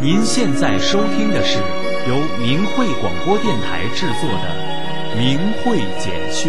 您现在收听的是由明慧广播电台制作的明慧简讯。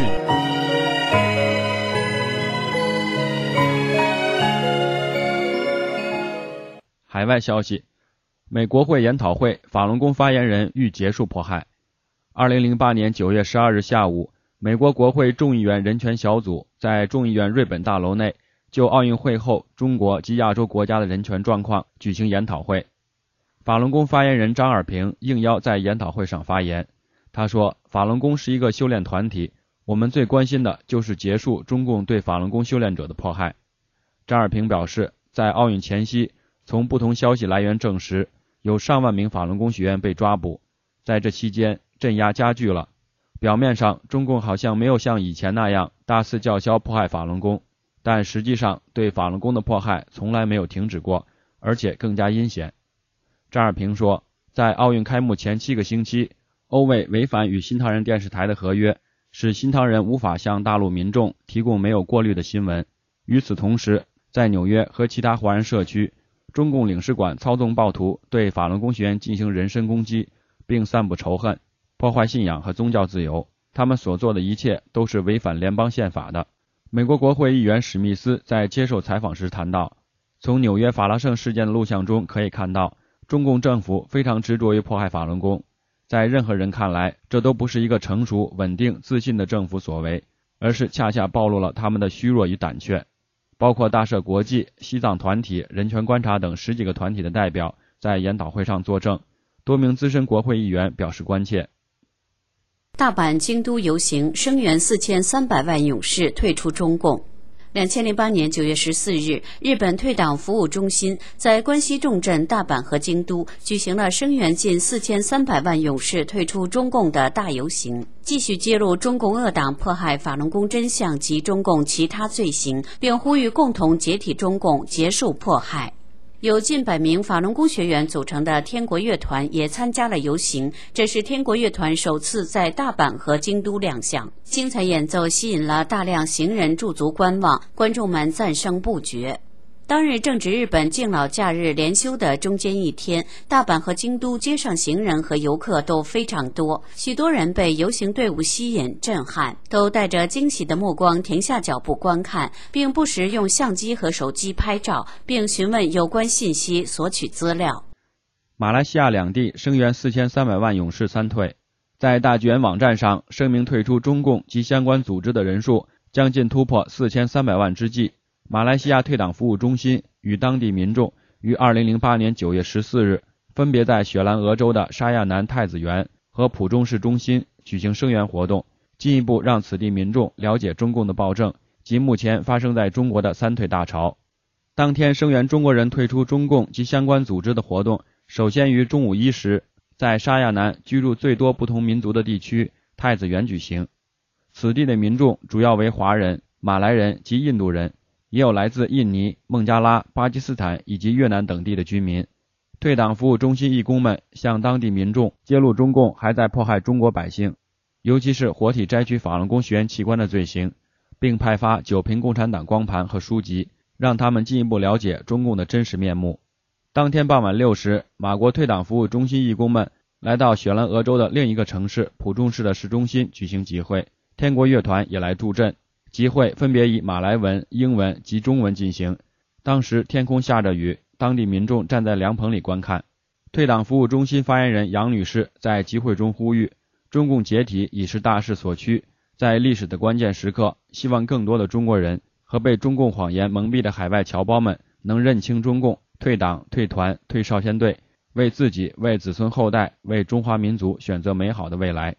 海外消息，美国会研讨会法轮功发言人欲结束迫害。2008年9月12日下午，美国国会众议院人权小组在众议院瑞本大楼内就奥运会后中国及亚洲国家的人权状况举行研讨会。法轮功发言人张尔平应邀在研讨会上发言。他说，法轮功是一个修炼团体，我们最关心的就是结束中共对法轮功修炼者的迫害。张尔平表示，在奥运前夕，从不同消息来源证实，有上万名法轮功学员被抓捕，在这期间镇压加剧了。表面上中共好像没有像以前那样大肆叫嚣迫害法轮功，但实际上对法轮功的迫害从来没有停止过，而且更加阴险。张尔平说，在奥运开幕前7个星期，欧卫违反与新唐人电视台的合约，使新唐人无法向大陆民众提供没有过滤的新闻。与此同时，在纽约和其他华人社区，中共领事馆操纵暴徒对法轮功学员进行人身攻击，并散布仇恨，破坏信仰和宗教自由。他们所做的一切都是违反联邦宪法的。美国国会议员史密斯在接受采访时谈到，从纽约法拉盛事件的录像中可以看到，中共政府非常执着于迫害法轮功。在任何人看来，这都不是一个成熟、稳定、自信的政府所为，而是恰恰暴露了他们的虚弱与胆怯。包括大赦国际、西藏团体、人权观察等10几个团体的代表在研讨会上作证，多名资深国会议员表示关切。 大阪、京都游行声援4300万勇士退出中共。2008年9月14日，日本退党服务中心在关西重镇大阪和京都举行了声援近4300万勇士退出中共的大游行，继续揭露中共恶党迫害法轮功真相及中共其他罪行，并呼吁共同解体中共，结束迫害。有近100名法轮功学员组成的天国乐团也参加了游行，这是天国乐团首次在大阪和京都亮相。精彩演奏吸引了大量行人驻足观望，观众们赞声不绝。当日正值日本敬老假日连休的中间一天，大阪和京都街上行人和游客都非常多，许多人被游行队伍吸引震撼，都带着惊喜的目光停下脚步观看，并不时用相机和手机拍照，并询问有关信息，索取资料。 马来西亚两地声援4300万勇士参退。在大剧院网站上，声明退出中共及相关组织的人数将近突破4300万之际，马来西亚退党服务中心与当地民众于2008年9月14日分别在雪兰莪州的沙亚南太子园和浦中市中心举行声援活动，进一步让此地民众了解中共的暴政及目前发生在中国的三退大潮。当天声援中国人退出中共及相关组织的活动首先于中午1时在沙亚南居住最多不同民族的地区太子园举行。此地的民众主要为华人、马来人及印度人，也有来自印尼、孟加拉、巴基斯坦以及越南等地的居民。退党服务中心义工们向当地民众揭露中共还在迫害中国百姓，尤其是活体摘取法轮功学员器官的罪行，并派发9瓶共产党光盘和书籍，让他们进一步了解中共的真实面目。当天傍晚6时，马国退党服务中心义工们来到雪兰莪州的另一个城市浦中市的市中心举行集会，天国乐团也来助阵。集会分别以马来文、英文及中文进行。当时天空下着雨，当地民众站在凉棚里观看。退党服务中心发言人杨女士在集会中呼吁，中共解体已是大势所趋，在历史的关键时刻，希望更多的中国人和被中共谎言蒙蔽的海外侨胞们能认清中共，退党、退团、退少先队，为自己、为子孙后代、为中华民族选择美好的未来。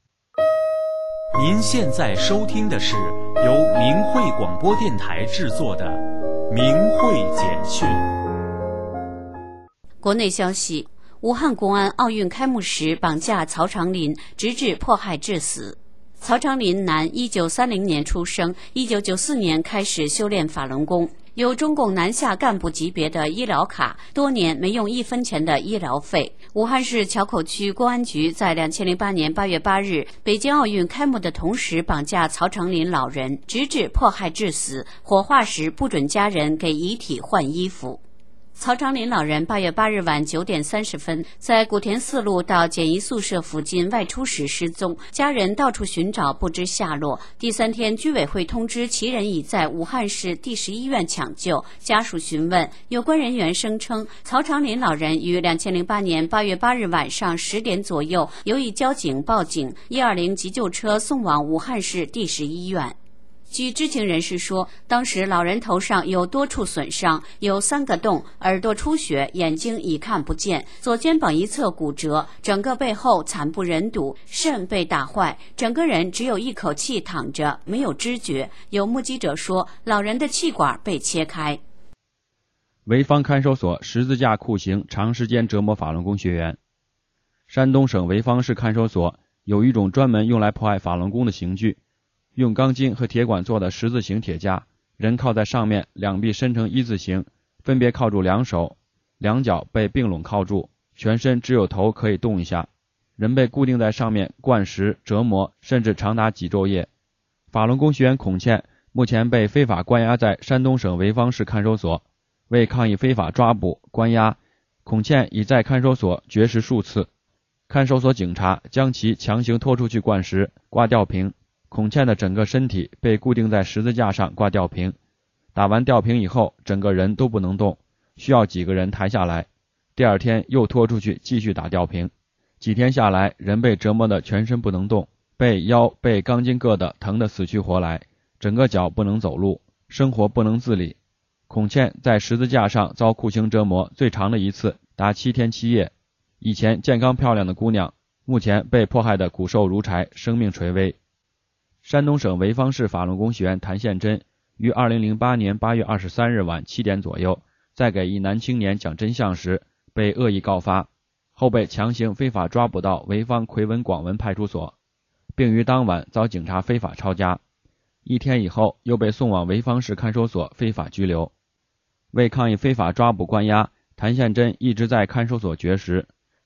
您现在收听的是由明慧广播电台制作的明慧简讯。 国内消息，武汉公安奥运开幕时绑架曹长林，直至迫害致死。曹长林男，1930年出生，1994年开始修炼法轮功，有中共南下干部级别的医疗卡，多年没用1分钱的医疗费。武汉市硚口区公安局在2008年8月8日北京奥运开幕的同时绑架曹长林老人，直至迫害致死，火化时不准家人给遗体换衣服。 曹长林老人8月8日晚9点30分在古田4路到检疫宿舍附近外出时失踪，家人到处寻找不知下落。第3天，居委会通知其人已在武汉市第10医院抢救。家属询问，有关人员声称，曹长林老人于2008年8月8日晚上10点左右，由于交警报警，120急救车送往武汉市第10医院。据知情人士说，当时老人头上有多处损伤，有3个洞，耳朵出血，眼睛已看不见，左肩膀一侧骨折，整个背后惨不忍睹，肾被打坏，整个人只有一口气躺着，没有知觉。有目击者说，老人的气管被切开。 潍坊看守所十字架酷刑长时间折磨法轮功学员。山东省潍坊市看守所有一种专门用来迫害法轮功的刑具，用钢筋和铁管做的十字形铁架，人靠在上面，两臂伸成一字形，分别靠住两手，两脚被并拢靠住，全身只有头可以动一下，人被固定在上面灌食折磨，甚至长达几昼夜。法轮功学员孔倩目前被非法关押在山东省潍坊市看守所。为抗议非法抓捕关押，孔倩已在看守所绝食数次，看守所警察将其强行拖出去灌食挂吊瓶，孔倩的整个身体被固定在十字架上挂吊瓶，打完吊瓶以后整个人都不能动，需要几个人抬下来，第2天又拖出去继续打吊瓶。几天下来，人被折磨得全身不能动，背腰被钢筋硌得疼得死去活来，整个脚不能走路，生活不能自理。孔倩在十字架上遭酷刑折磨最长的一次达7天7夜，以前健康漂亮的姑娘，目前被迫害得骨瘦如柴，生命垂危。山东省潍坊市法轮功学员谭宪珍于2008年8月23日晚7点左右，在给一男青年讲真相时被恶意告发，后被强行非法抓捕到潍坊奎文广文派出所，并于当晚遭警察非法抄家，1天以后又被送往潍坊市看守所非法拘留。为抗议非法抓捕关押，谭宪珍一直在看守所绝食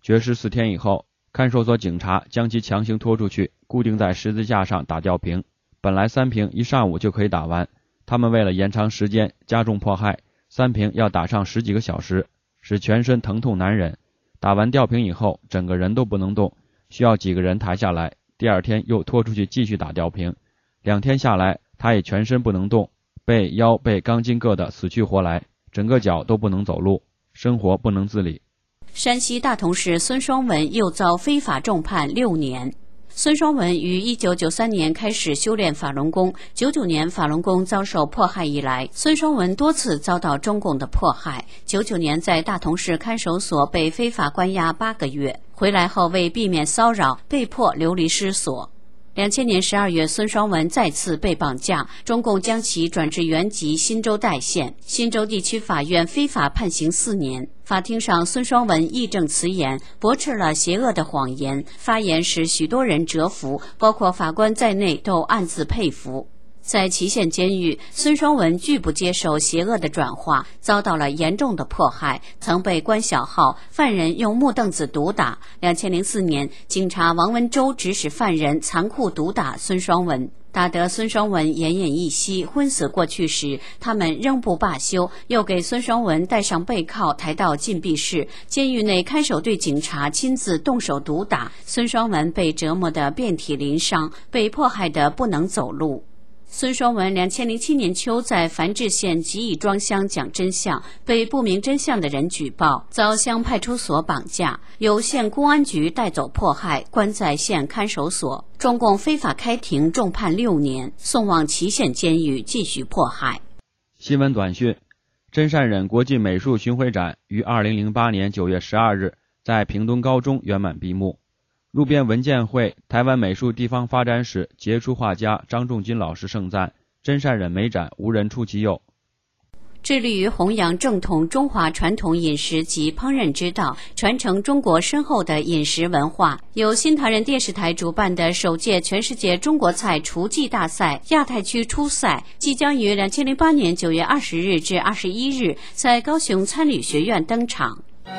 4天以后，看守所警察将其强行拖出去，固定在十字架上打吊瓶，本来3瓶一上午就可以打完，他们为了延长时间加重迫害，3瓶要打上10几个小时，使全身疼痛难忍，打完吊瓶以后整个人都不能动，需要几个人抬下来，第2天又拖出去继续打吊瓶，2天下来他也全身不能动，背腰被钢筋硌得死去活来，整个脚都不能走路，生活不能自理。 山西大同市孙双文又遭非法重判6年。孙双文于1993年开始修炼法轮功，99年法轮功遭受迫害以来，孙双文多次遭到中共的迫害。99年在大同市看守所被非法关押8个月，回来后为避免骚扰，被迫流离失所。2000年12月，孙双文再次被绑架，中共将其转至原籍忻州代县，忻州地区法院非法判刑4年。法庭上，孙双文义正辞严，驳斥了邪恶的谎言，发言使许多人折服，包括法官在内都暗自佩服。在祁县监狱，孙双文拒不接受邪恶的转化，遭到了严重的迫害，曾被关小号，犯人用木凳子毒打。2004年，警察王文洲指使犯人残酷毒打孙双文，打得孙双文奄奄一息，昏死过去时，他们仍不罢休，又给孙双文戴上背铐，抬到禁闭室。监狱内看守队警察亲自动手毒打，孙双文被折磨得遍体鳞伤，被迫害得不能走路。孙双文2007年秋在繁峙县集义庄乡讲真相，被不明真相的人举报，遭乡派出所绑架，由县公安局带走迫害，关在县看守所。中共非法开庭，重判6年，送往祁县监狱继续迫害。 新闻短讯：真善忍国际美术巡回展于2008年9月12日在屏东高中圆满闭幕。路边文建会台湾美术地方发展史杰出画家张仲金老师盛赞，真善忍美展无人出其右。 致力于弘扬正统中华传统饮食及烹饪之道，传承中国深厚的饮食文化。由新唐人电视台主办的首届全世界中国菜厨技大赛亚太区初赛，即将于2008年9月20日至21日在高雄餐旅学院登场。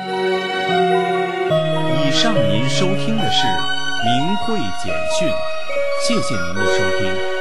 以上您收听的是明慧简讯，谢谢您的收听。